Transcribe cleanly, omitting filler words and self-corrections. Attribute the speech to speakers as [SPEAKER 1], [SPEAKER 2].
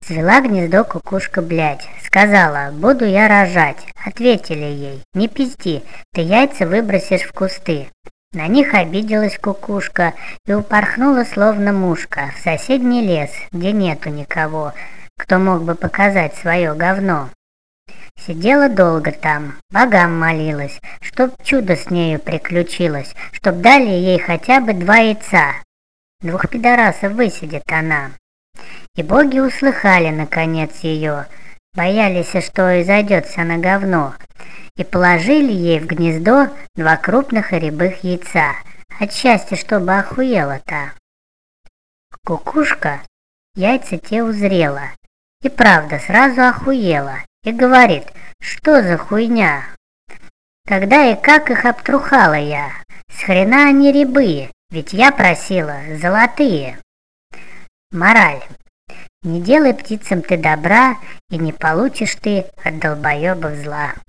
[SPEAKER 1] Свела гнездо кукушка, блядь. Сказала: буду я рожать. Ответили ей: не пизди, ты яйца выбросишь в кусты. На них обиделась кукушка и упорхнула, словно мушка, в соседний лес, где нету никого, кто мог бы показать свое говно. Сидела долго там, богам молилась, чтоб чудо с нею приключилось, чтоб дали ей хотя бы 2 яйца. 2 пидорасов высидит она. И боги услыхали, наконец, ее, боялись, что изойдется на говно, и положили ей в гнездо 2 крупных и рябых яйца, от счастья, чтобы охуела-то. Кукушка яйца те узрела, и правда сразу охуела, и говорит: что за хуйня? Когда и как их обтрухала я? С хрена они рябые, ведь я просила золотые. Мораль. Не делай птицам ты добра, и не получишь ты от долбоебов зла.